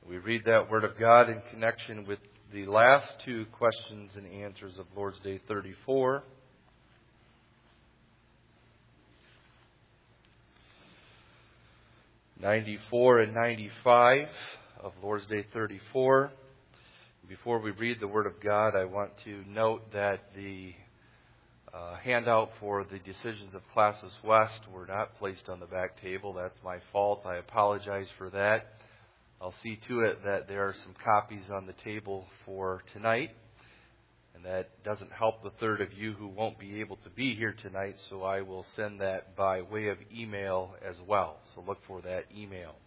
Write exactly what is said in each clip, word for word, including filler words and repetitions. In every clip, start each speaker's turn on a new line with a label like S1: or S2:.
S1: We read that Word of God in connection with the last two questions and answers of Lord's Day thirty-four. ninety-four and ninety-five of Lord's Day thirty-four. Before we read the Word of God, I want to note that the uh, handout for the decisions of Classes West were not placed on the back table. That's my fault. I apologize for that. I'll see to it that there are some copies on the table for tonight. And that doesn't help the third of you who won't be able to be here tonight, so I will send that by way of email as well. So look for that email.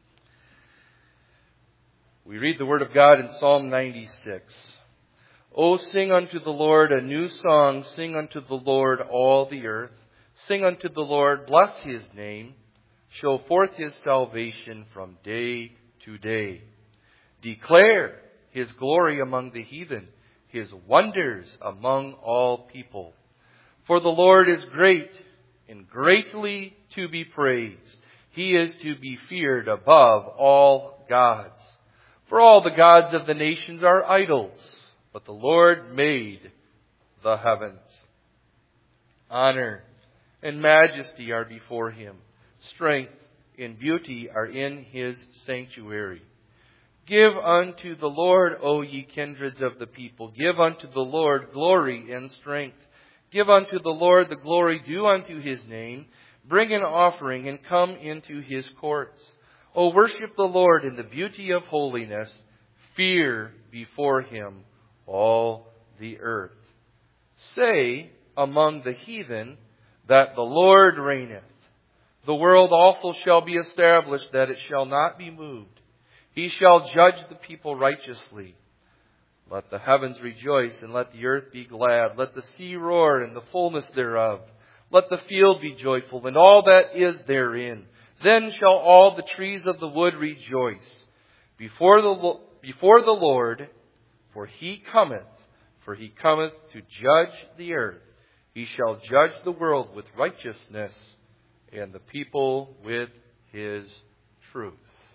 S1: We read the Word of God in Psalm ninety-six. O sing unto the Lord a new song, sing unto the Lord all the earth. Sing unto the Lord, bless His name. Show forth His salvation from day to day. Declare His glory among the heathen, His wonders among all people. For the Lord is great and greatly to be praised. He is to be feared above all gods. For all the gods of the nations are idols, but the Lord made the heavens. Honor and majesty are before Him. Strength and beauty are in His sanctuary. Give unto the Lord, O ye kindreds of the people. Give unto the Lord glory and strength. Give unto the Lord the glory due unto His name. Bring an offering and come into His courts. O worship the Lord in the beauty of holiness. Fear before Him all the earth. Say among the heathen that the Lord reigneth. The world also shall be established, that it shall not be moved. He shall judge the people righteously. Let the heavens rejoice, and let the earth be glad. Let the sea roar, and the fullness thereof. Let the field be joyful, and all that is therein. Then shall all the trees of the wood rejoice before the, before the Lord, for He cometh, for He cometh to judge the earth. He shall judge the world with righteousness, and the people with His truth.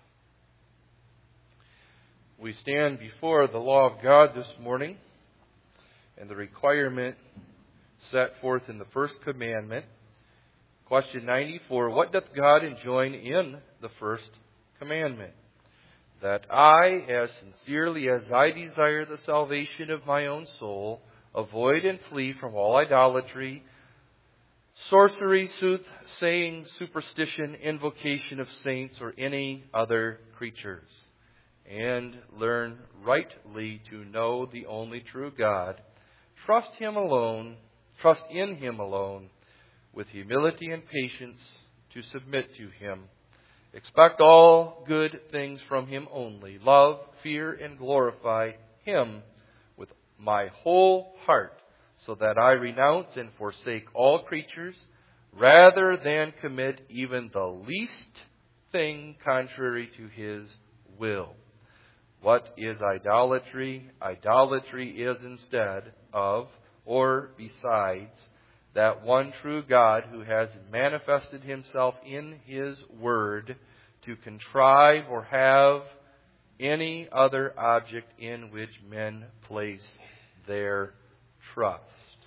S1: We stand before the law of God this morning and the requirement set forth in the first commandment. Question ninety-four, what doth God enjoin in the first commandment? That I, as sincerely as I desire the salvation of my own soul, avoid and flee from all idolatry, sorcery, soothsaying, superstition, invocation of saints, or any other creatures, and learn rightly to know the only true God. Trust Him alone, trust in Him alone, with humility and patience to submit to Him. Expect all good things from Him only. Love, fear, and glorify Him with my whole heart, so that I renounce and forsake all creatures, rather than commit even the least thing contrary to His will. What is idolatry? Idolatry is instead of, or besides, that one true God who has manifested Himself in His Word to contrive or have any other object in which men place their trust.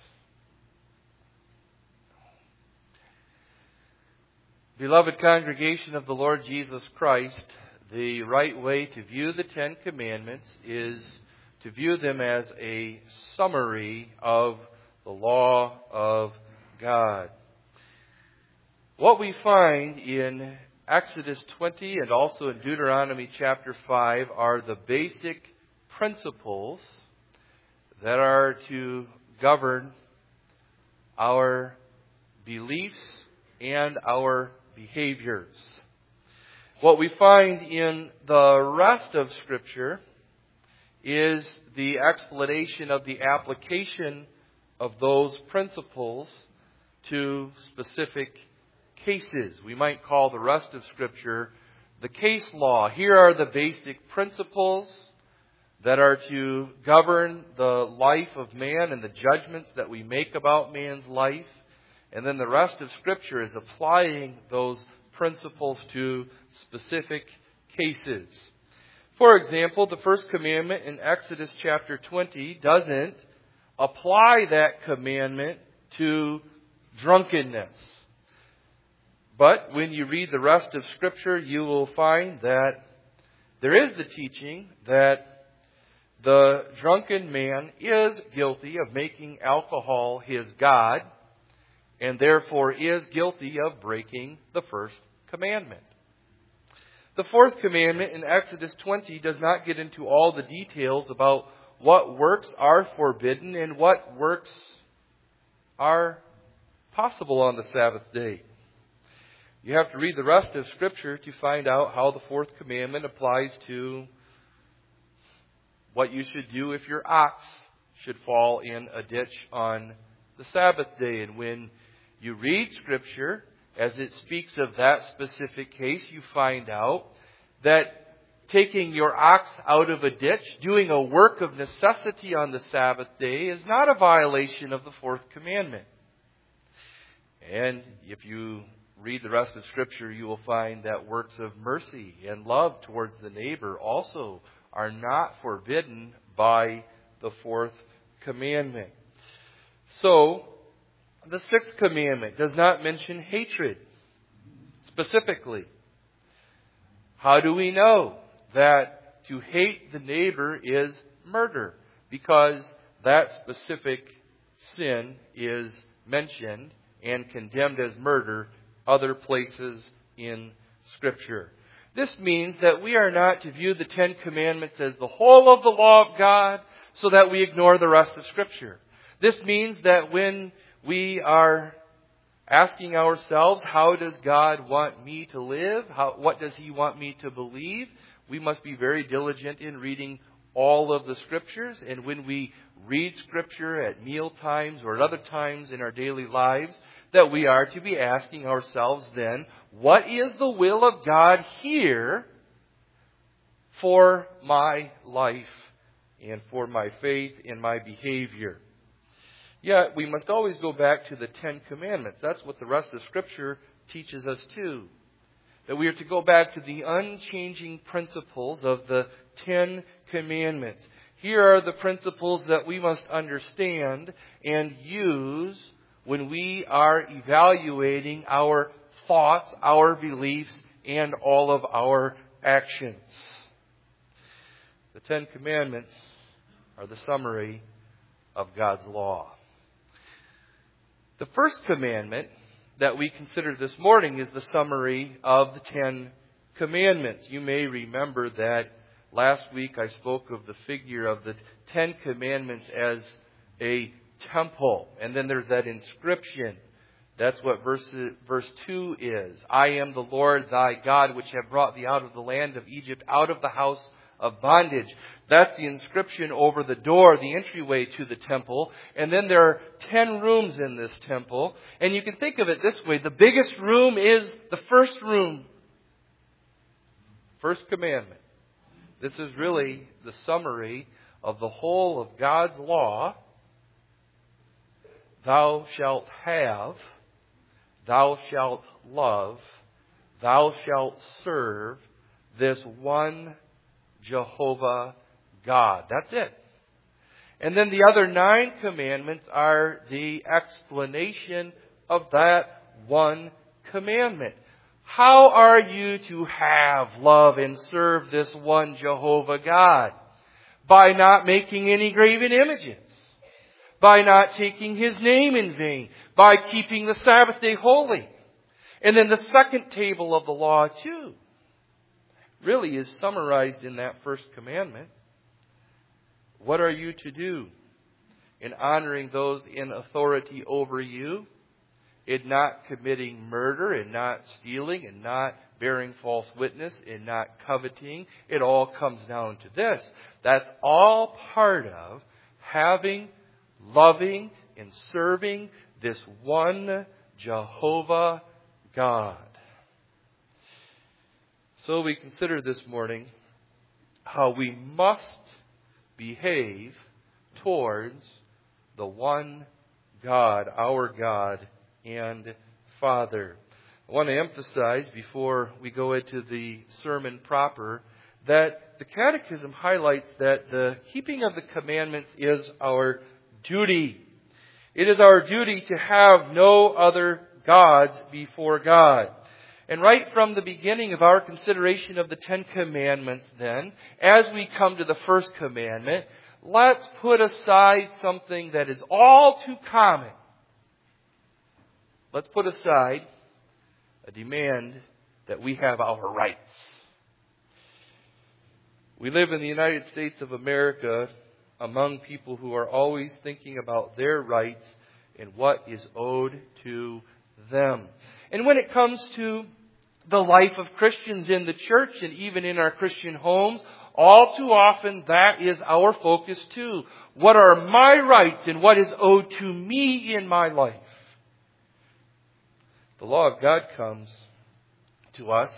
S1: Beloved congregation of the Lord Jesus Christ, the right way to view the Ten Commandments is to view them as a summary of the law of God. What we find in Exodus twenty and also in Deuteronomy chapter five are the basic principles that are to govern our beliefs and our behaviors. What we find in the rest of Scripture is the explanation of the application of those principles to specific cases. We might call the rest of Scripture the case law. Here are the basic principles that are to govern the life of man and the judgments that we make about man's life. And then the rest of Scripture is applying those principles to specific cases. For example, the first commandment in Exodus chapter twenty doesn't apply that commandment to drunkenness. But when you read the rest of Scripture, you will find that there is the teaching that the drunken man is guilty of making alcohol his god, and therefore is guilty of breaking the first commandment. The fourth commandment in Exodus twenty does not get into all the details about what works are forbidden and what works are possible on the Sabbath day. You have to read the rest of Scripture to find out how the fourth commandment applies to what you should do if your ox should fall in a ditch on the Sabbath day. And when you read Scripture, as it speaks of that specific case, you find out that taking your ox out of a ditch, doing a work of necessity on the Sabbath day, is not a violation of the fourth commandment. And if you read the rest of Scripture, you will find that works of mercy and love towards the neighbor also are not forbidden by the fourth commandment. So, the sixth commandment does not mention hatred specifically. How do we know that to hate the neighbor is murder? Because that specific sin is mentioned and condemned as murder other places in Scripture. This means that we are not to view the Ten Commandments as the whole of the law of God so that we ignore the rest of Scripture. This means that when we are asking ourselves, how does God want me to live? How, what does He want me to believe? We must be very diligent in reading all of the Scriptures. And when we read Scripture at meal times or at other times in our daily lives, that we are to be asking ourselves then, what is the will of God here for my life and for my faith and my behavior? Yet we must always go back to the Ten Commandments. That's what the rest of Scripture teaches us too. That we are to go back to the unchanging principles of the Ten Commandments. Here are the principles that we must understand and use when we are evaluating our thoughts, our beliefs, and all of our actions. The Ten Commandments are the summary of God's law. The first commandment that we considered this morning is the summary of the Ten Commandments. You may remember that last week I spoke of the figure of the Ten Commandments as a temple. And then there's that inscription. That's what verse, verse two is. I am the Lord thy God, which have brought thee out of the land of Egypt, out of the house of bondage. That's the inscription over the door, the entryway to the temple. And then there are ten rooms in this temple. And you can think of it this way. The biggest room is the first room. First commandment. This is really the summary of the whole of God's law. Thou shalt have, thou shalt love, thou shalt serve this one Jehovah God. That's it. And then the other nine commandments are the explanation of that one commandment. How are you to have, love, and serve this one Jehovah God? By not making any graven images. By not taking His name in vain. By keeping the Sabbath day holy. And then the second table of the law too really is summarized in that first commandment. What are you to do in honoring those in authority over you? In not committing murder, in not stealing, in not bearing false witness, in not coveting. It all comes down to this. That's all part of having, loving, and serving this one Jehovah God. So we consider this morning how we must behave towards the one God, our God and Father. I want to emphasize before we go into the sermon proper that the Catechism highlights that the keeping of the commandments is our duty. It is our duty to have no other gods before God. And right from the beginning of our consideration of the Ten Commandments then, as we come to the first commandment, let's put aside something that is all too common. Let's put aside a demand that we have our rights. We live in the United States of America among people who are always thinking about their rights and what is owed to them. And when it comes to the life of Christians in the church and even in our Christian homes, all too often that is our focus too. What are my rights and what is owed to me in my life? The law of God comes to us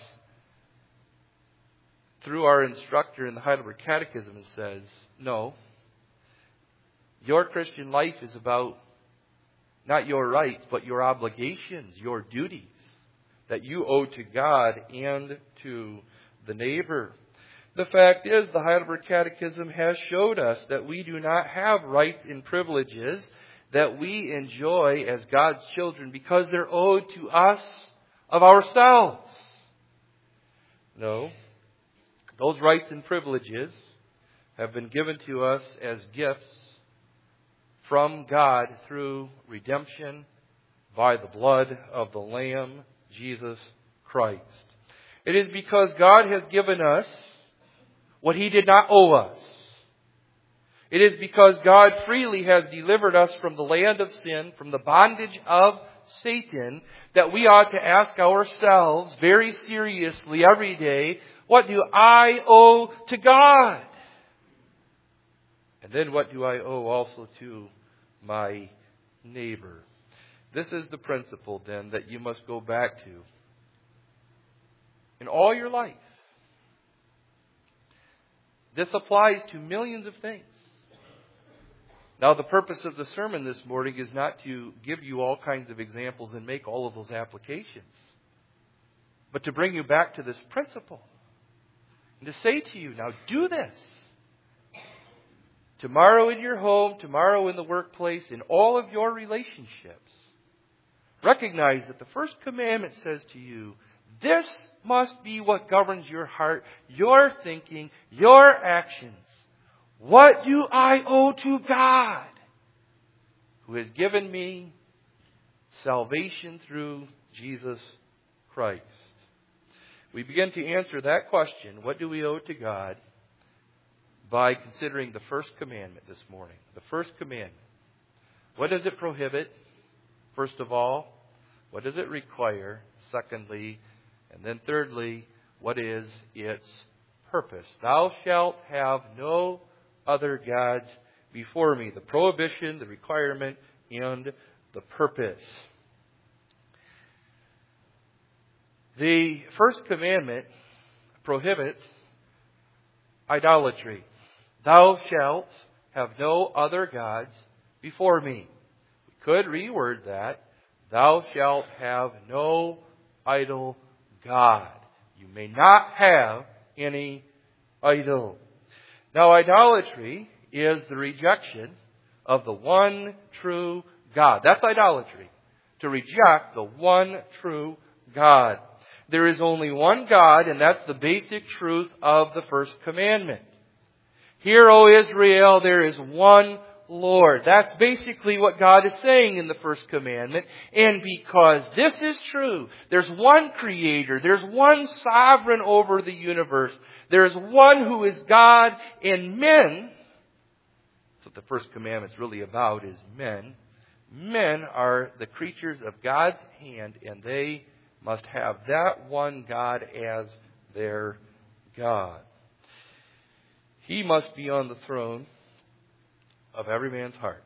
S1: through our instructor in the Heidelberg Catechism and says, no, your Christian life is about not your rights, but your obligations, your duties that you owe to God and to the neighbor. The fact is, the Heidelberg Catechism has showed us that we do not have rights and privileges that we enjoy as God's children because they're owed to us of ourselves. No, those rights and privileges have been given to us as gifts from God through redemption by the blood of the Lamb, Jesus Christ. It is because God has given us what He did not owe us. It is because God freely has delivered us from the land of sin, from the bondage of Satan, that we ought to ask ourselves very seriously every day, what do I owe to God? And then what do I owe also to my neighbor? This is the principle then that you must go back to in all your life. This applies to millions of things. Now, the purpose of the sermon this morning is not to give you all kinds of examples and make all of those applications, but to bring you back to this principle and to say to you, now do this. Tomorrow in your home, tomorrow in the workplace, in all of your relationships, recognize that the first commandment says to you, this must be what governs your heart, your thinking, your actions. What do I owe to God, who has given me salvation through Jesus Christ? We begin to answer that question, what do we owe to God, by considering the first commandment this morning. The first commandment. What does it prohibit? First of all, what does it require? Secondly, and then thirdly, what is its purpose? Thou shalt have no other gods before me. The prohibition, the requirement, and the purpose. The first commandment prohibits idolatry. Thou shalt have no other gods before me. We could reword that. Thou shalt have no idol god. You may not have any idol. Now, idolatry is the rejection of the one true God. That's idolatry. To reject the one true God. There is only one God, and that's the basic truth of the first commandment. Hear, O Israel, there is one Lord. That's basically what God is saying in the first commandment. And because this is true, there's one Creator, there's one sovereign over the universe, there's one who is God, and men, that's what the first commandment is really about, is men. Men are the creatures of God's hand, and they must have that one God as their God. He must be on the throne of every man's heart.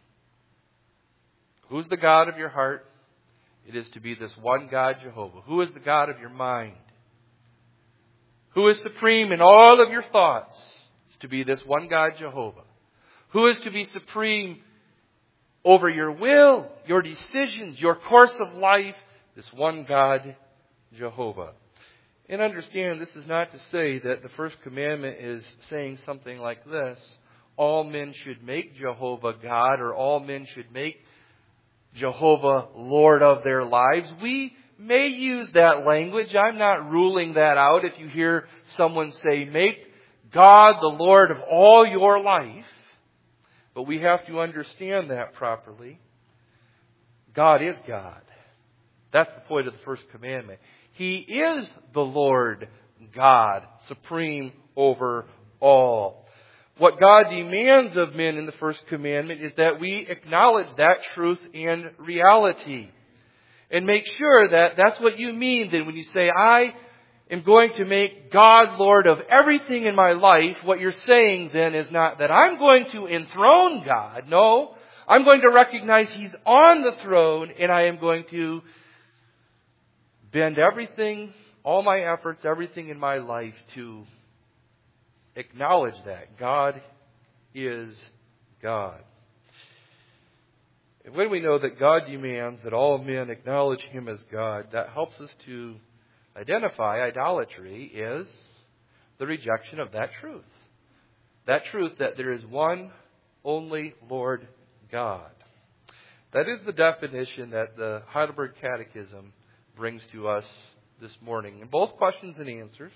S1: Who's the God of your heart? It is to be this one God, Jehovah. Who is the God of your mind? Who is supreme in all of your thoughts? It's to be this one God, Jehovah. Who is to be supreme over your will, your decisions, your course of life? This one God, Jehovah. And understand, this is not to say that the first commandment is saying something like this: all men should make Jehovah God, or all men should make Jehovah Lord of their lives. We may use that language. I'm not ruling that out. If you hear someone say, make God the Lord of all your life. But we have to understand that properly. God is God. That's the point of the first commandment. He is the Lord God, supreme over all. What God demands of men in the first commandment is that we acknowledge that truth and reality. And make sure that that's what you mean then when you say, I am going to make God Lord of everything in my life. What you're saying then is not that I'm going to enthrone God. No, I'm going to recognize He's on the throne, and I am going to bend everything, all my efforts, everything in my life to acknowledge that God is God. And when we know that God demands that all men acknowledge Him as God, that helps us to identify idolatry is the rejection of that truth. That truth that there is one only Lord God. That is the definition that the Heidelberg Catechism brings to us this morning. In both questions and answers,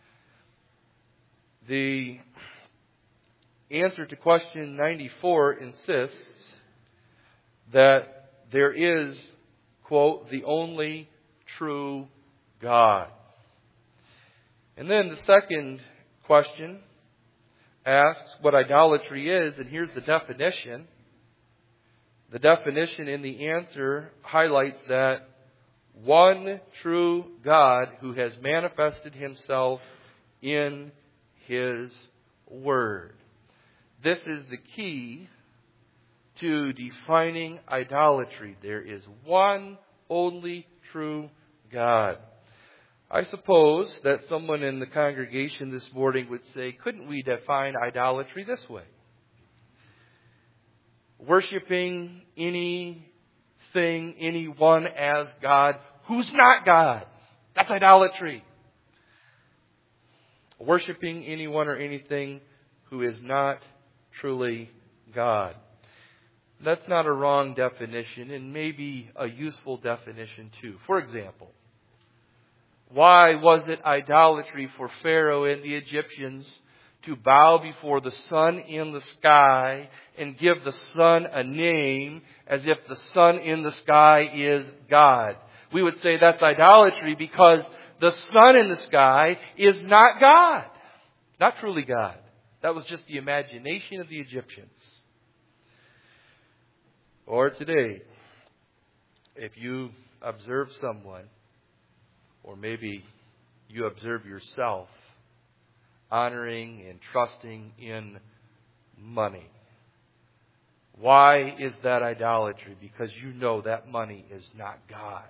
S1: the answer to question ninety-four insists that there is, quote, the only true God. And then the second question asks what idolatry is, and here's the definition. The definition in the answer highlights that one true God who has manifested Himself in His Word. This is the key to defining idolatry. There is one only true God. I suppose that someone in the congregation this morning would say, couldn't we define idolatry this way? Worshipping anything, anyone as God who's not God. That's idolatry. Worshipping anyone or anything who is not truly God. That's not a wrong definition, and maybe a useful definition too. For example, why was it idolatry for Pharaoh and the Egyptians to bow before the sun in the sky and give the sun a name as if the sun in the sky is God? We would say that's idolatry because the sun in the sky is not God. Not truly God. That was just the imagination of the Egyptians. Or today, if you observe someone, or maybe you observe yourself, honoring and trusting in money. Why is that idolatry? Because you know that money is not God.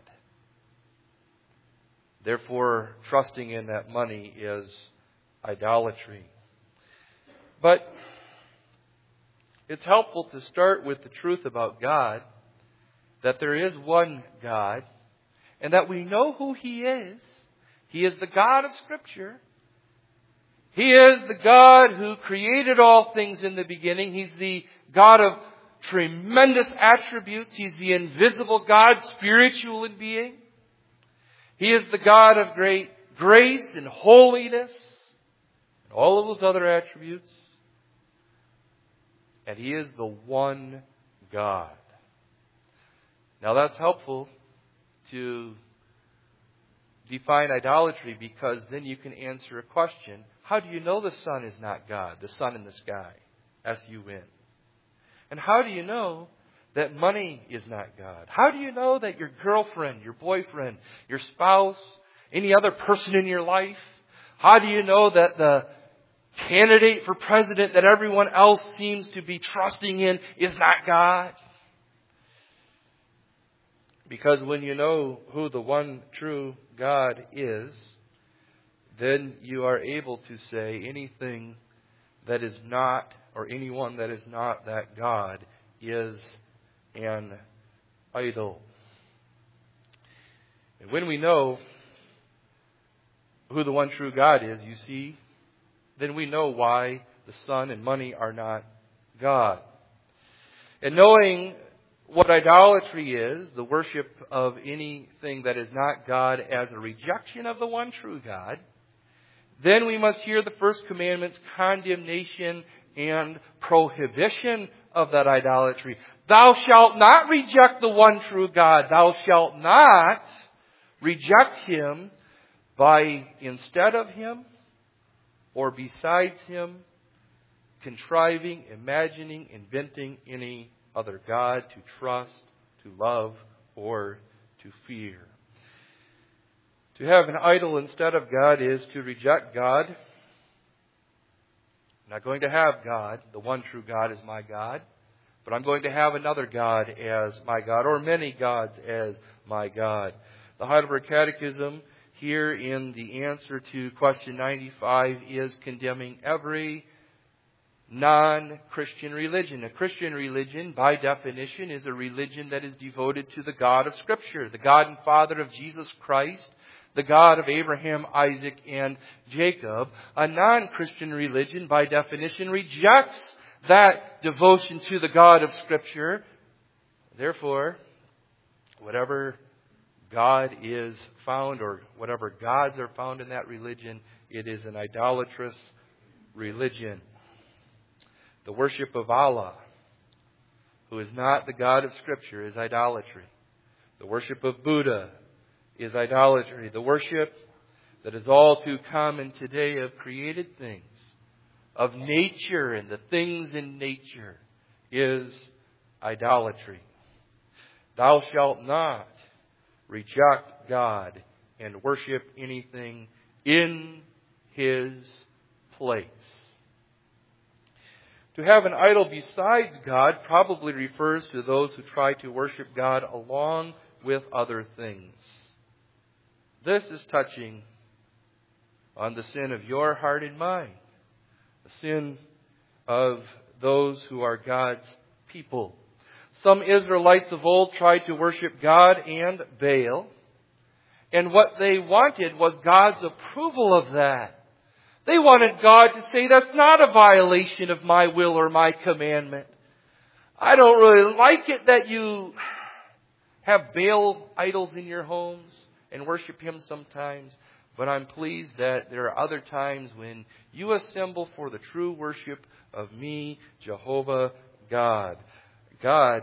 S1: Therefore, trusting in that money is idolatry. But it's helpful to start with the truth about God, that there is one God, and that we know who He is. He is the God of Scripture. He is the God who created all things in the beginning. He's the God of tremendous attributes. He's the invisible God, spiritual in being. He is the God of great grace and holiness, and all of those other attributes. And He is the one God. Now that's helpful to define idolatry, because then you can answer a question. How do you know the sun is not God, the sun in the sky? S U N. And how do you know that money is not God? How do you know that your girlfriend, your boyfriend, your spouse, any other person in your life, how do you know that the candidate for president that everyone else seems to be trusting in is not God? Because when you know who the one true God is, then you are able to say anything that is not, or anyone that is not that God is an idol. And when we know who the one true God is, you see, then we know why the sun and money are not God. And knowing what idolatry is, the worship of anything that is not God as a rejection of the one true God, then we must hear the first commandment's condemnation and prohibition of that idolatry. Thou shalt not reject the one true God. Thou shalt not reject Him by instead of Him or besides Him contriving, imagining, inventing any other God to trust, to love, or to fear. To have an idol instead of God is to reject God. I'm not going to have God. The one true God is my God. But I'm going to have another God as my God, or many gods as my God. The Heidelberg Catechism here in the answer to question ninety-five is condemning every non-Christian religion. A Christian religion, by definition, is a religion that is devoted to the God of Scripture, the God and Father of Jesus Christ, the God of Abraham, Isaac, and Jacob. A non-Christian religion, by definition, rejects that devotion to the God of Scripture. Therefore, whatever God is found, or whatever gods are found in that religion, it is an idolatrous religion. The worship of Allah, who is not the God of Scripture, is idolatry. The worship of Buddha is idolatry. The worship that is all too common today of created things, of nature and the things in nature, is idolatry. Thou shalt not reject God and worship anything in His place. To have an idol besides God probably refers to those who try to worship God along with other things. This is touching on the sin of your heart and mind, the sin of those who are God's people. Some Israelites of old tried to worship God and Baal, and what they wanted was God's approval of that. They wanted God to say, that's not a violation of my will or my commandment. I don't really like it that you have Baal idols in your homes and worship him sometimes, but I'm pleased that there are other times when you assemble for the true worship of me, Jehovah God. God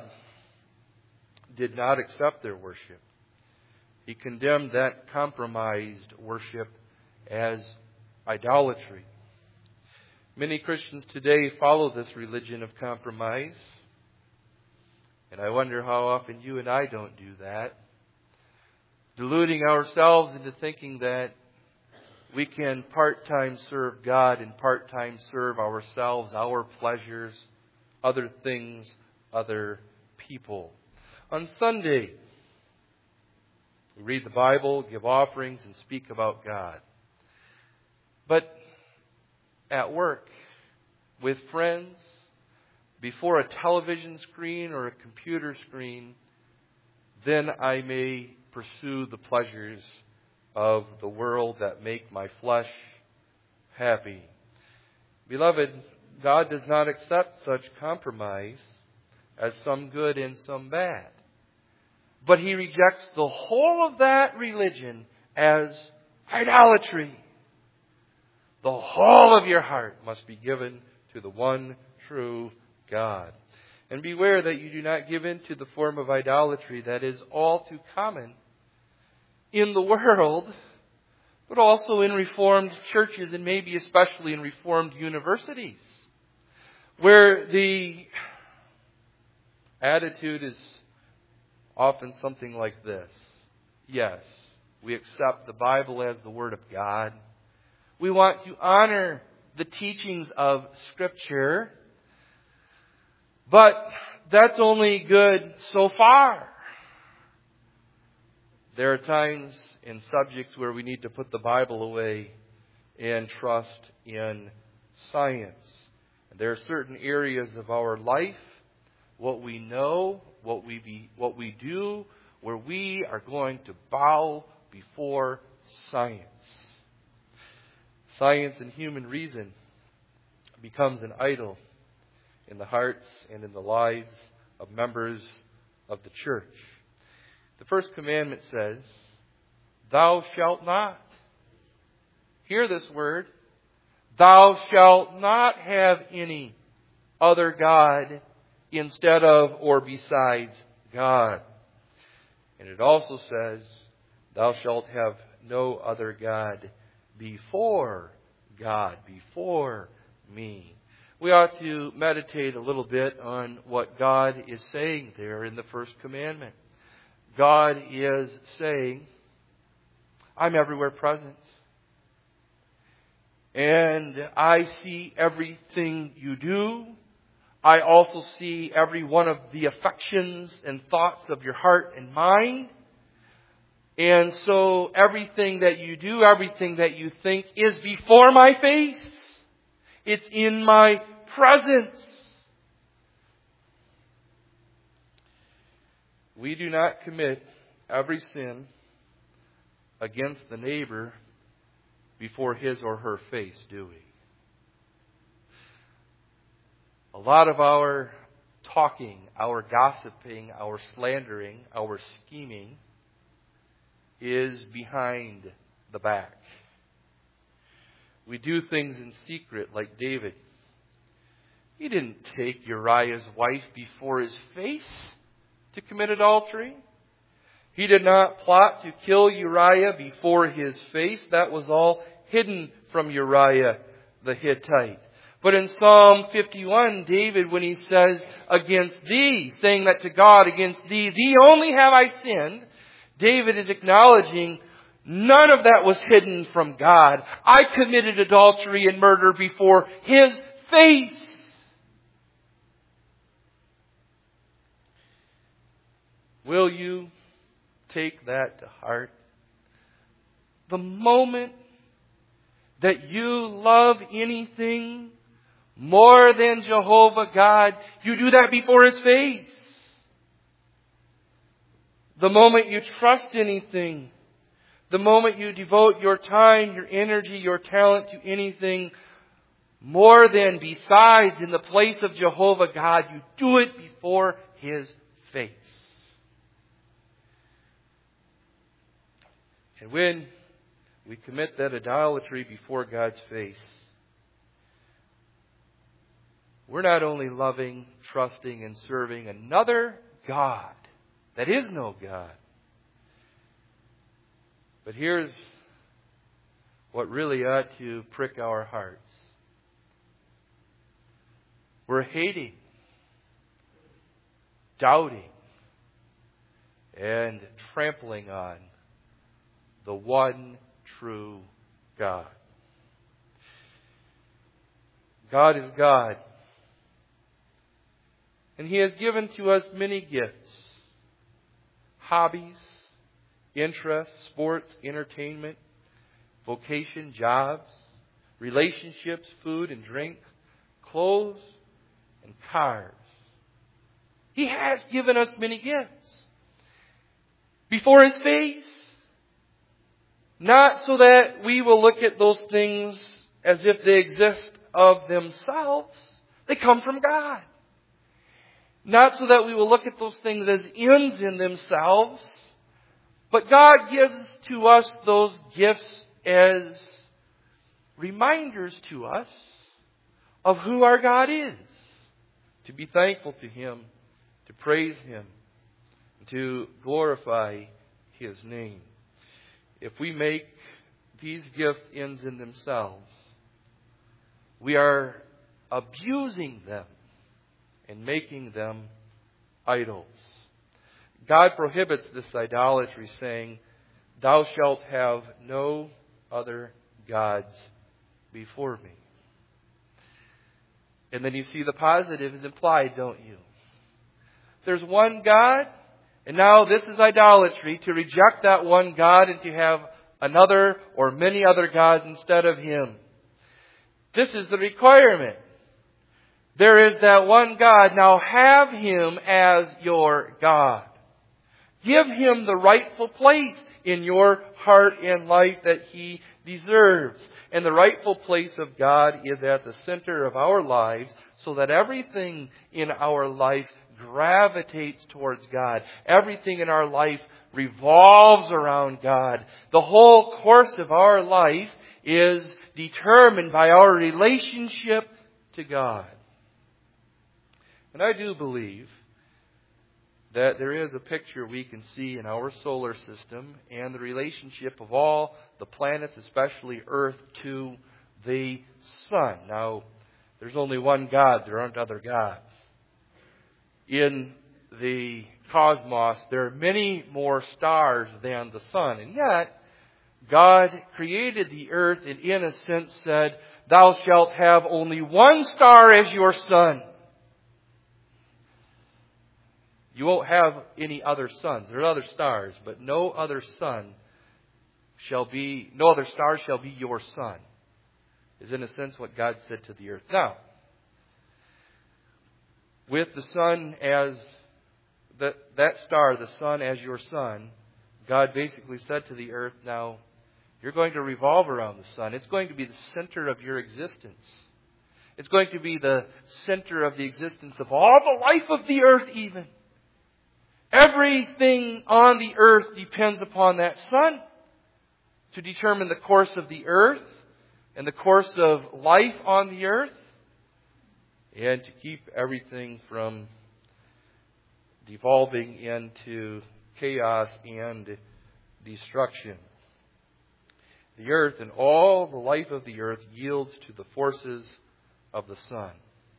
S1: did not accept their worship. He condemned that compromised worship as idolatry. Many Christians today follow this religion of compromise. And I wonder how often you and I don't do that. Deluding ourselves into thinking that we can part-time serve God and part-time serve ourselves, our pleasures, other things, other people. On Sunday, we read the Bible, give offerings, and speak about God. But at work, with friends, before a television screen or a computer screen, then I may pursue the pleasures of the world that make my flesh happy. Beloved, God does not accept such compromise as some good and some bad. But He rejects the whole of that religion as idolatry. The whole of your heart must be given to the one true God. And beware that you do not give in to the form of idolatry that is all too common in the world, but also in Reformed churches and maybe especially in Reformed universities, where the attitude is often something like this. Yes, we accept the Bible as the Word of God. We want to honor the teachings of Scripture, but that's only good so far. There are times and subjects where we need to put the Bible away and trust in science. And there are certain areas of our life, what we know, what we be, what we do, where we are going to bow before science. Science and human reason becomes an idol in the hearts and in the lives of members of the church. The first commandment says, "Thou shalt not." Hear this word. Thou shalt not have any other God instead of or besides God. And it also says, "Thou shalt have no other God before God," before me. We ought to meditate a little bit on what God is saying there in the first commandment. God is saying, I'm everywhere present. And I see everything you do. I also see every one of the affections and thoughts of your heart and mind. And so everything that you do, everything that you think is before my face. It's in my presence. We do not commit every sin against the neighbor before his or her face, do we? A lot of our talking, our gossiping, our slandering, our scheming is behind the back. We do things in secret like David. He didn't take Uriah's wife before his face to commit adultery. He did not plot to kill Uriah before his face. That was all hidden from Uriah the Hittite. But in Psalm fifty-one, David, when he says, against thee, saying that to God, against thee, thee only have I sinned, David is acknowledging none of that was hidden from God. I committed adultery and murder before His face. Will you take that to heart? The moment that you love anything more than Jehovah God, you do that before His face. The moment you trust anything, the moment you devote your time, your energy, your talent to anything more than besides in the place of Jehovah God, you do it before His face. And when we commit that idolatry before God's face, we're not only loving, trusting, and serving another God that is no God, but here's what really ought to prick our hearts. We're hating, doubting, and trampling on the one true God. God is God. And He has given to us many gifts. Hobbies, interests, sports, entertainment, vocation, jobs, relationships, food and drink, clothes and cars. He has given us many gifts. Before His face. Not so that we will look at those things as if they exist of themselves. They come from God. Not so that we will look at those things as ends in themselves. But God gives to us those gifts as reminders to us of who our God is. To be thankful to Him, to praise Him, to glorify His name. If we make these gifts ends in themselves, we are abusing them and making them idols. God prohibits this idolatry, saying, Thou shalt have no other gods before me. And then you see the positive is implied, don't you? There's one God. And now this is idolatry, to reject that one God and to have another or many other gods instead of Him. This is the requirement. There is that one God. Now have Him as your God. Give Him the rightful place in your heart and life that He deserves. And the rightful place of God is at the center of our lives, so that everything in our life gravitates towards God. Everything in our life revolves around God. The whole course of our life is determined by our relationship to God. And I do believe that there is a picture we can see in our solar system and the relationship of all the planets, especially Earth, to the sun. Now, there's only one God. There aren't other gods. In the cosmos, there are many more stars than the sun. And yet, God created the earth and in a sense said, "Thou shalt have only one star as your sun." You won't have any other suns. There are other stars, but no other sun shall be, no other star shall be your sun, is in a sense what God said to the earth. Now, with the sun as, that, that star, the sun as your sun, God basically said to the earth, now, you're going to revolve around the sun. It's going to be the center of your existence. It's going to be the center of the existence of all the life of the earth even. Everything on the earth depends upon that sun to determine the course of the earth and the course of life on the earth, and to keep everything from devolving into chaos and destruction. The earth and all the life of the earth yields to the forces of the sun.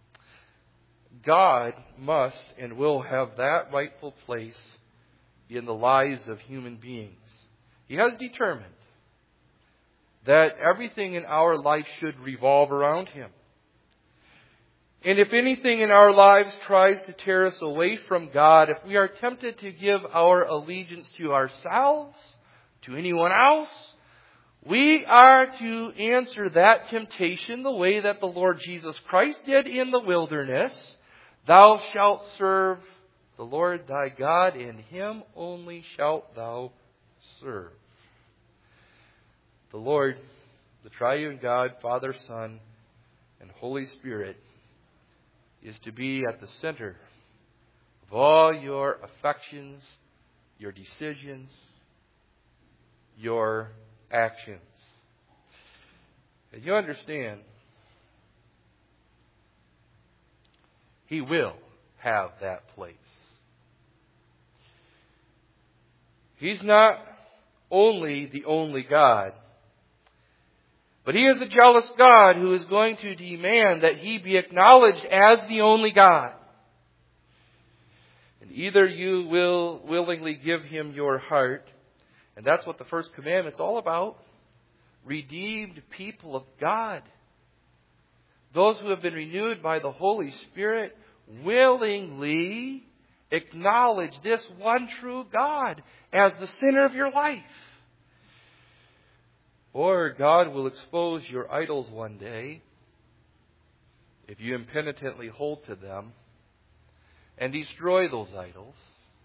S1: God must and will have that rightful place in the lives of human beings. He has determined that everything in our life should revolve around Him. And if anything in our lives tries to tear us away from God, if we are tempted to give our allegiance to ourselves, to anyone else, we are to answer that temptation the way that the Lord Jesus Christ did in the wilderness. Thou shalt serve the Lord thy God, and Him only shalt thou serve. The Lord, the triune God, Father, Son, and Holy Spirit, is to be at the center of all your affections, your decisions, your actions. And you understand, He will have that place. He's not only the only God, but He is a jealous God who is going to demand that He be acknowledged as the only God. And either you will willingly give Him your heart, and that's what the first commandment's all about. Redeemed people of God. Those who have been renewed by the Holy Spirit willingly acknowledge this one true God as the center of your life. Or God will expose your idols one day if you impenitently hold to them and destroy those idols,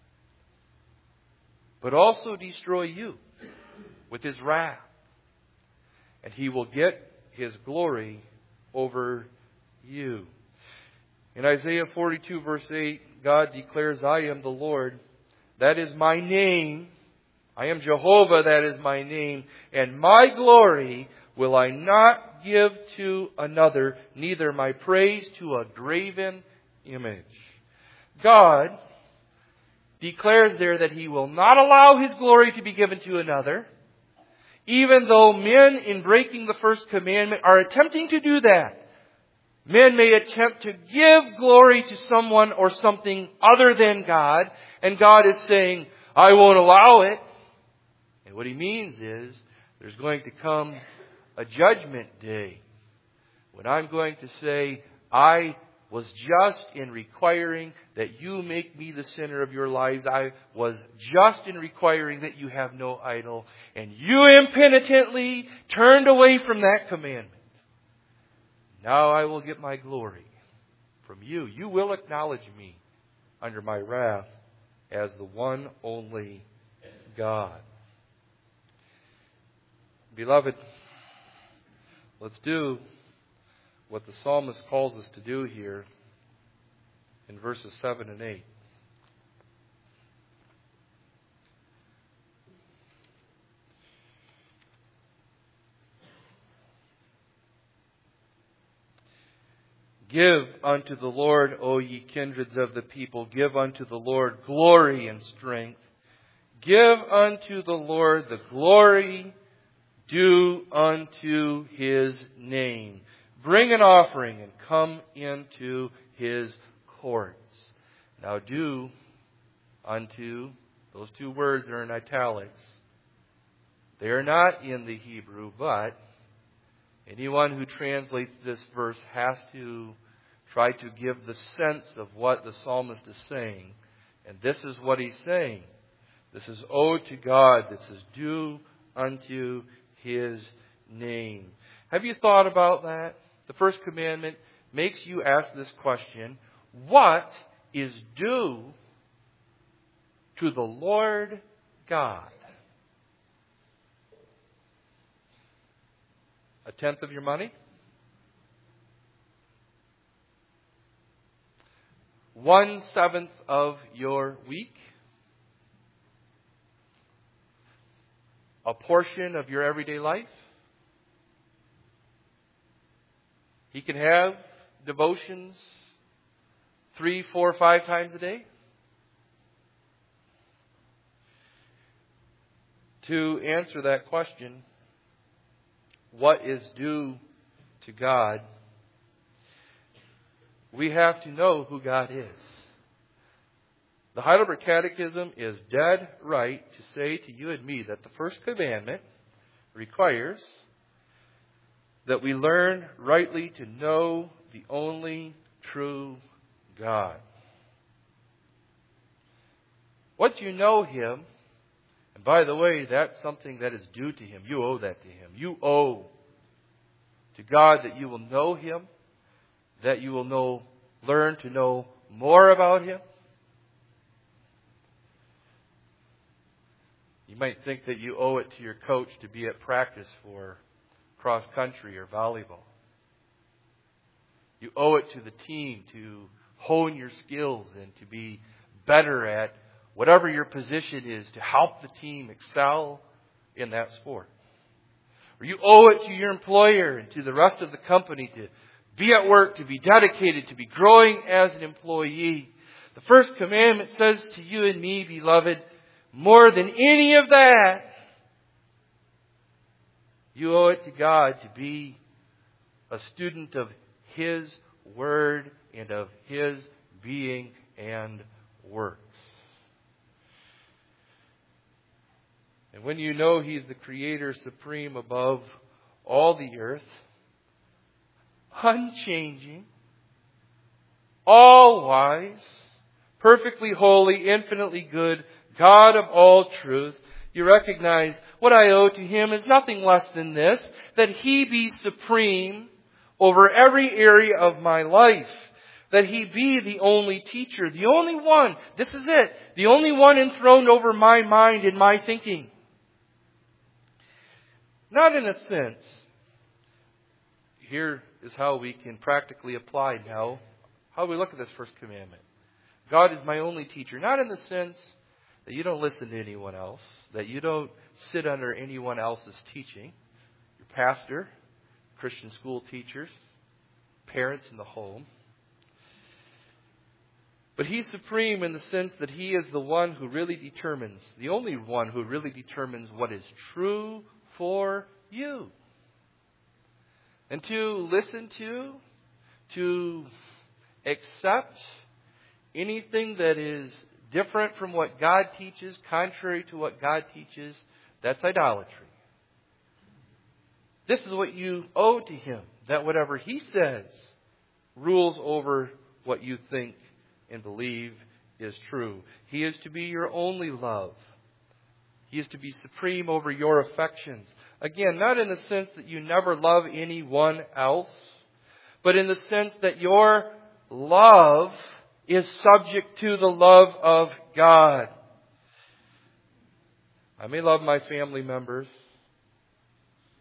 S1: but also destroy you with His wrath. And He will get His glory over you. In Isaiah forty-two verse eight, God declares, I am the Lord. That is my name. I am Jehovah, that is my name. And my glory will I not give to another, neither my praise to a graven image. God declares there that He will not allow His glory to be given to another, even though men, in breaking the first commandment, are attempting to do that. Men may attempt to give glory to someone or something other than God, and God is saying, I won't allow it. And what He means is, there's going to come a judgment day when I'm going to say, I was just in requiring that you make me the center of your lives. I was just in requiring that you have no idol. And you impenitently turned away from that commandment. Now I will get my glory from you. You will acknowledge me under my wrath as the one only God. Beloved, let's do what the psalmist calls us to do here in verses seven and eight. Give unto the Lord, O ye kindreds of the people, give unto the Lord glory and strength. Give unto the Lord the glory due unto His name. Bring an offering and come into His courts. Now do unto, those two words are in italics. They are not in the Hebrew, but anyone who translates this verse has to try to give the sense of what the psalmist is saying. And this is what he's saying. This is owed to God. This is due unto His name. Have you thought about that? The first commandment makes you ask this question: what is due to the Lord God? A tenth of your money? One seventh of your week? A portion of your everyday life? He can have devotions three, four, five times a day? To answer that question, what is due to God, we have to know who God is. The Heidelberg Catechism is dead right to say to you and me that the first commandment requires that we learn rightly to know the only true God. Once you know Him, and by the way, that's something that is due to Him. You owe that to Him. You owe to God that you will know Him, that you will know, learn to know more about Him. You might think that you owe it to your coach to be at practice for cross country or volleyball. You owe it to the team to hone your skills and to be better at whatever your position is, to help the team excel in that sport. Or you owe it to your employer and to the rest of the company to be at work, to be dedicated, to be growing as an employee. The first commandment says to you and me, beloved, more than any of that, you owe it to God to be a student of His Word and of His being and works. And when you know He's the Creator supreme above all the earth, unchanging, all-wise, perfectly holy, infinitely good, God of all truth, you recognize what I owe to Him is nothing less than this, that He be supreme over every area of my life, that He be the only teacher, the only one, this is it, the only one enthroned over my mind and my thinking. Not in a sense. Here is how we can practically apply now how do we look at this first commandment. God is my only teacher. Not in the sense that you don't listen to anyone else, that you don't sit under anyone else's teaching. Your pastor, Christian school teachers, parents in the home. But He's supreme in the sense that He is the one who really determines, the only one who really determines what is true for you. And to listen to, to accept anything that is different from what God teaches, contrary to what God teaches, that's idolatry. This is what you owe to Him, that whatever He says rules over what you think and believe is true. He is to be your only love. He is to be supreme over your affections. Again, not in the sense that you never love anyone else, but in the sense that your love is subject to the love of God. I may love my family members.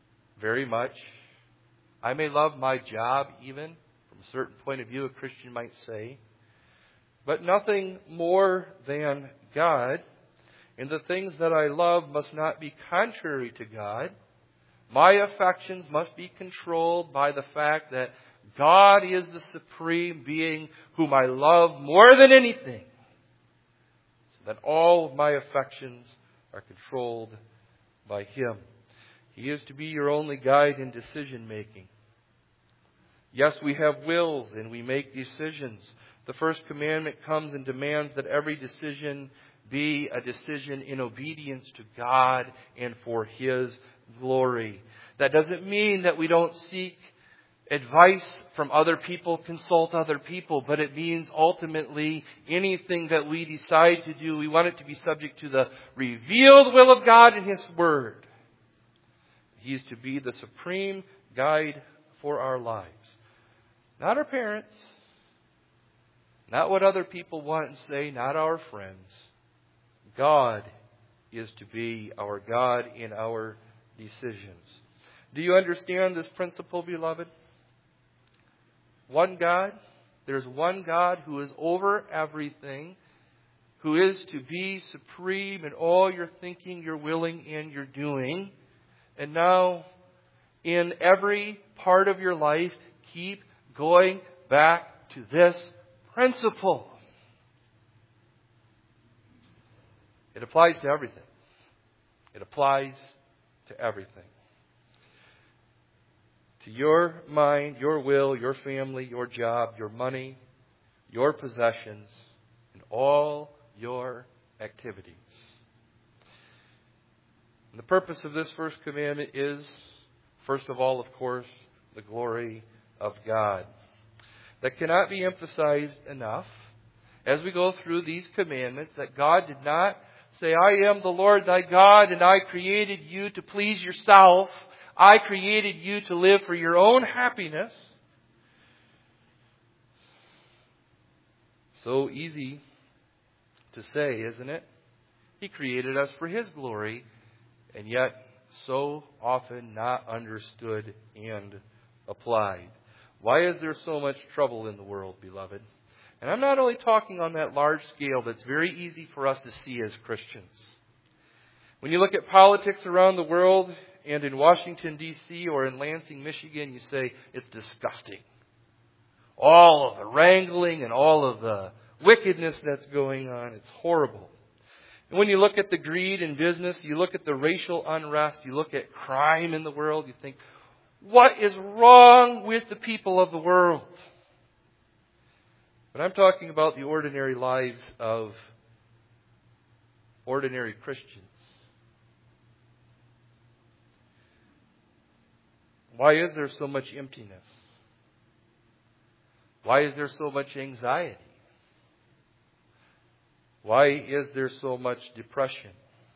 S1: very much. I may love my job even, from a certain point of view, a Christian might say. But nothing more than God. And the things that I love must not be contrary to God. My affections must be controlled by the fact that God is the supreme being whom I love more than anything. So that all of my affections are controlled by Him. He is to be your only guide in decision making. Yes, we have wills and we make decisions. The first commandment comes and demands that every decision be a decision in obedience to God and for His glory. That doesn't mean that we don't seek advice from other people, consult other people, but it means ultimately anything that we decide to do, we want it to be subject to the revealed will of God and His Word. He is to be the supreme guide for our lives. Not our parents, not what other people want and say, not our friends. God is to be our God in our decisions. Do you understand this principle, beloved? One God. There's one God who is over everything, who is to be supreme in all your thinking, your willing, and your doing. And now, in every part of your life, keep going back to this principle. It applies to everything. It applies to everything. To your mind, your will, your family, your job, your money, your possessions, and all your activities. And the purpose of this first commandment is, first of all, of course, the glory of God. That cannot be emphasized enough as we go through these commandments, that God did not say, I am the Lord thy God, and I created you to please yourself. I created you to live for your own happiness. So easy to say, isn't it? He created us for His glory, and yet so often not understood and applied. Why is there so much trouble in the world, beloved? And I'm not only talking on that large scale that's very easy for us to see as Christians. When you look at politics around the world, and in Washington, D C or in Lansing, Michigan, you say, it's disgusting. All of the wrangling and all of the wickedness that's going on, it's horrible. And when you look at the greed in business, you look at the racial unrest, you look at crime in the world, you think, what is wrong with the people of the world? But I'm talking about the ordinary lives of ordinary Christians. Why is there so much emptiness? Why is there so much anxiety? Why is there so much depression?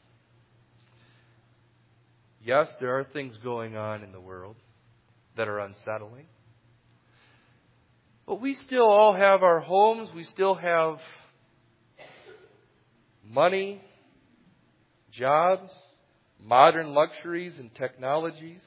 S1: Yes, there are things going on in the world that are unsettling. But we still all have our homes. We still have money, jobs, modern luxuries and technologies.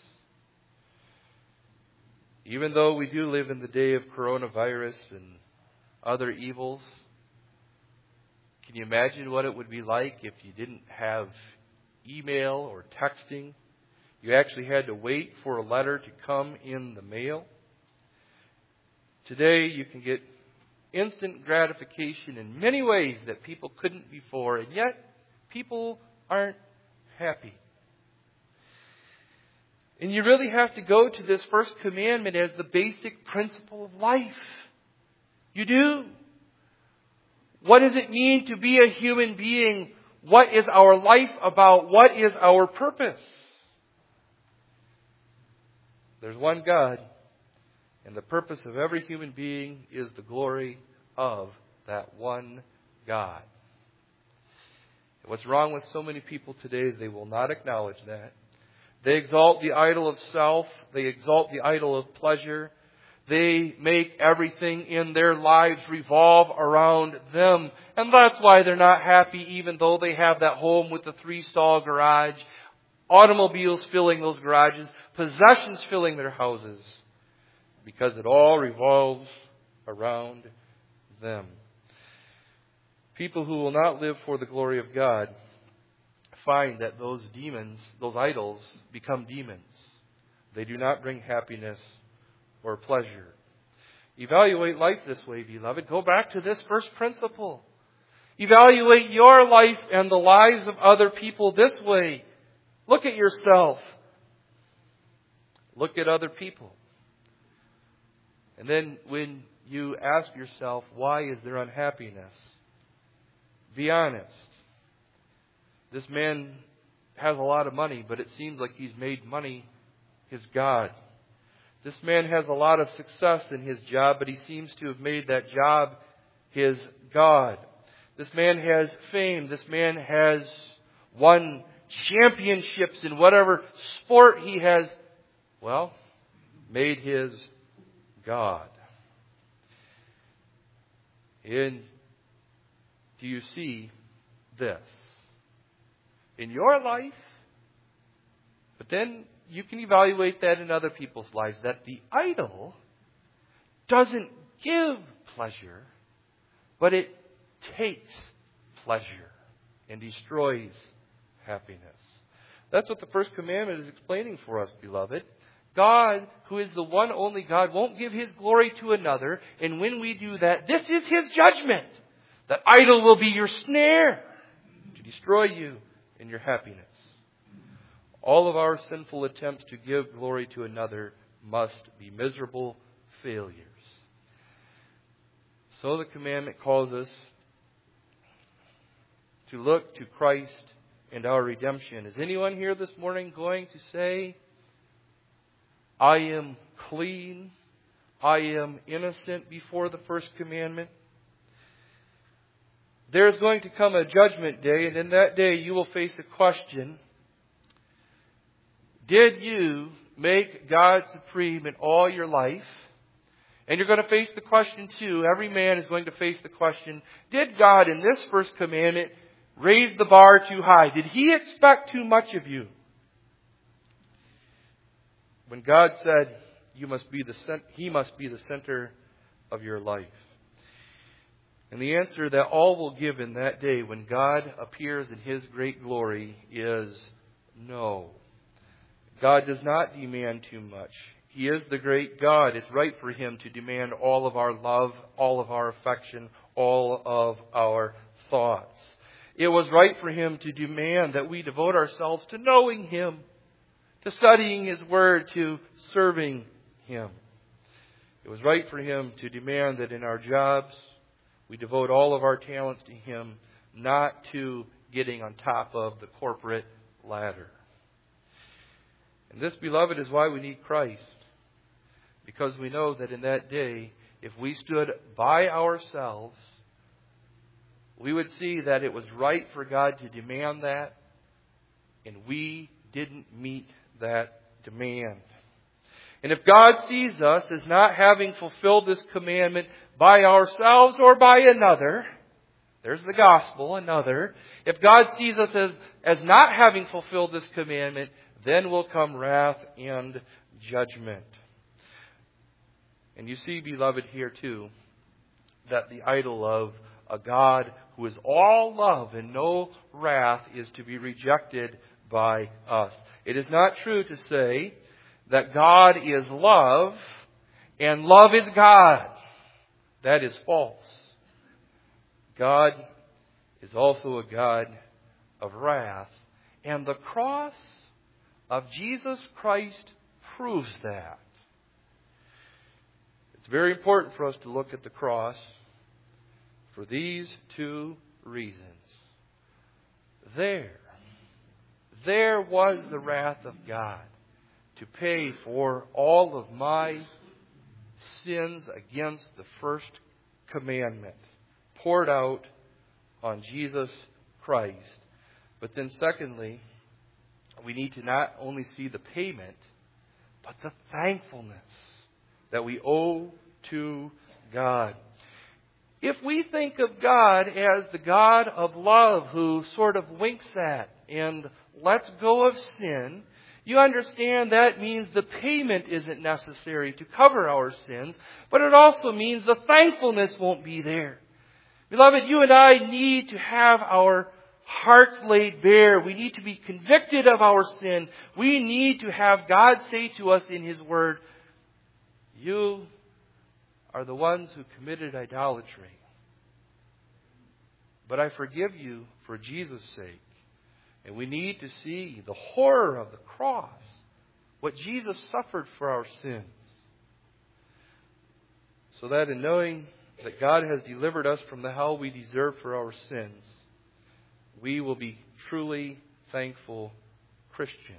S1: Even though we do live in the day of coronavirus and other evils, can you imagine what it would be like if you didn't have email or texting? You actually had to wait for a letter to come in the mail. Today you can get instant gratification in many ways that people couldn't before, and yet people aren't happy. And you really have to go to this first commandment as the basic principle of life. You do. What does it mean to be a human being? What is our life about? What is our purpose? There's one God, and the purpose of every human being is the glory of that one God. And what's wrong with so many people today is they will not acknowledge that. They exalt the idol of self. They exalt the idol of pleasure. They make everything in their lives revolve around them. And that's why they're not happy, even though they have that home with the three-stall garage. automobiles filling those garages, possessions filling their houses, because it all revolves around them. People who will not live for the glory of God find that those demons, those idols, become demons. They do not bring happiness or pleasure. Evaluate life this way, beloved. Go back to this first principle. Evaluate your life and the lives of other people this way. Look at yourself. Look at other people. And then when you ask yourself, why is there unhappiness? Be honest. This man has a lot of money, but it seems like he's made money his God. This man has a lot of success in his job, but he seems to have made that job his God. This man has fame. This man has won championships in whatever sport he has, well, made his God. And do you see this in your life? But then you can evaluate that in other people's lives, that the idol doesn't give pleasure, but it takes pleasure and destroys happiness. That's what the first commandment is explaining for us, beloved. God, who is the one only God, won't give His glory to another. And when we do that, this is His judgment. That idol will be your snare to destroy you and your happiness. All of our sinful attempts to give glory to another must be miserable failures. So the commandment calls us to look to Christ and our redemption. Is anyone here this morning going to say, I am clean, I am innocent before the first commandment? There is going to come a judgment day, and in that day you will face a question. Did you make God supreme in all your life? And you're going to face the question too. Every man is going to face the question, did God in this first commandment raise the bar too high? Did He expect too much of you? When God said, "You must be the cent- He must be the center of your life." And the answer that all will give in that day when God appears in His great glory is no. God does not demand too much. He is the great God. It's right for Him to demand all of our love, all of our affection, all of our thoughts. It was right for Him to demand that we devote ourselves to knowing Him, to studying His Word, to serving Him. It was right for Him to demand that in our jobs we devote all of our talents to Him, not to getting on top of the corporate ladder. And this, beloved, is why we need Christ. Because we know that in that day, if we stood by ourselves, we would see that it was right for God to demand that, and we didn't meet that demand. And if God sees us as not having fulfilled this commandment by ourselves or by another, there's the gospel, another. If God sees us as, as not having fulfilled this commandment, then will come wrath and judgment. And you see, beloved, here too, that the idol of a God who is all love and no wrath is to be rejected by us. It is not true to say that God is love and love is God. That is false. God is also a God of wrath, and the cross of Jesus Christ proves that. It's very important for us to look at the cross for these two reasons. There, there was the wrath of God to pay for all of my sins against the first commandment, poured out on Jesus Christ. But then secondly, we need to not only see the payment, but the thankfulness that we owe to God. If we think of God as the God of love who sort of winks at and lets go of sin, you understand that means the payment isn't necessary to cover our sins, but it also means the thankfulness won't be there. Beloved, you and I need to have our hearts laid bare. We need to be convicted of our sin. We need to have God say to us in His Word, you are the ones who committed idolatry. But I forgive you for Jesus' sake. And we need to see the horror of the cross, what Jesus suffered for our sins. So that in knowing that God has delivered us from the hell we deserve for our sins, we will be truly thankful Christians.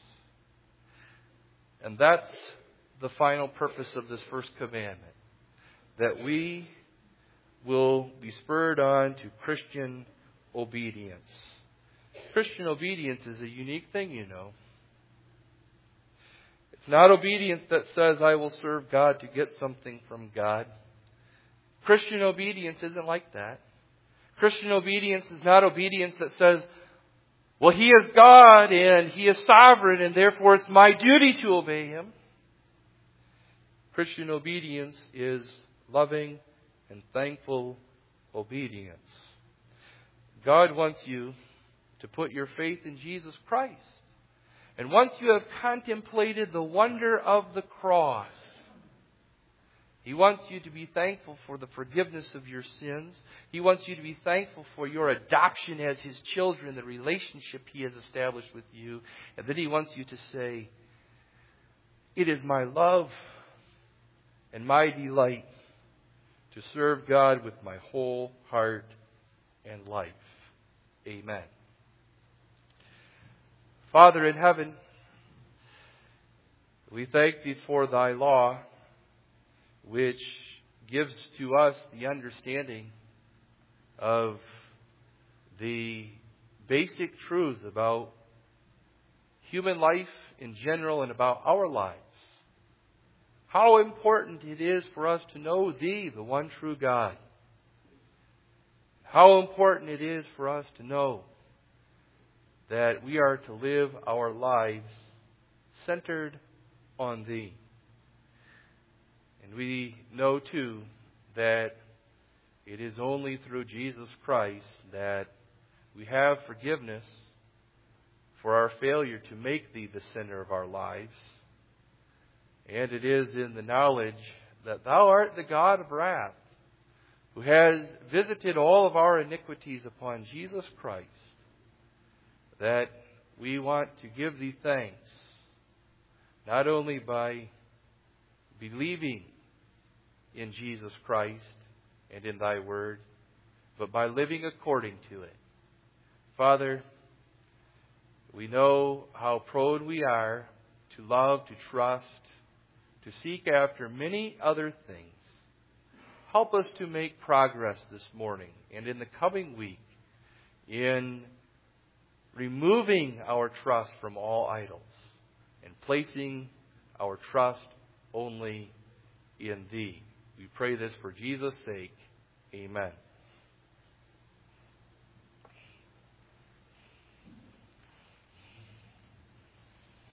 S1: And that's the final purpose of this first commandment, that we will be spurred on to Christian obedience. Christian obedience is a unique thing, you know. It's not obedience that says, I will serve God to get something from God. Christian obedience isn't like that. Christian obedience is not obedience that says, well, He is God and He is sovereign and therefore it's my duty to obey Him. Christian obedience is loving and thankful obedience. God wants you to put your faith in Jesus Christ. And once you have contemplated the wonder of the cross, He wants you to be thankful for the forgiveness of your sins. He wants you to be thankful for your adoption as His children, the relationship He has established with you. And then He wants you to say, it is my love and my delight to serve God with my whole heart and life. Amen. Father in heaven, we thank Thee for Thy law, which gives to us the understanding of the basic truths about human life in general and about our lives. How important it is for us to know Thee, the one true God. How important it is for us to know that we are to live our lives centered on Thee. And we know, too, that it is only through Jesus Christ that we have forgiveness for our failure to make Thee the center of our lives. And it is in the knowledge that Thou art the God of wrath, who has visited all of our iniquities upon Jesus Christ, that we want to give Thee thanks, not only by believing in Jesus Christ and in Thy Word, but by living according to it. Father, we know how prone we are to love, to trust, to seek after many other things. Help us to make progress this morning and in the coming week in removing our trust from all idols and placing our trust only in Thee. We pray this for Jesus' sake. Amen.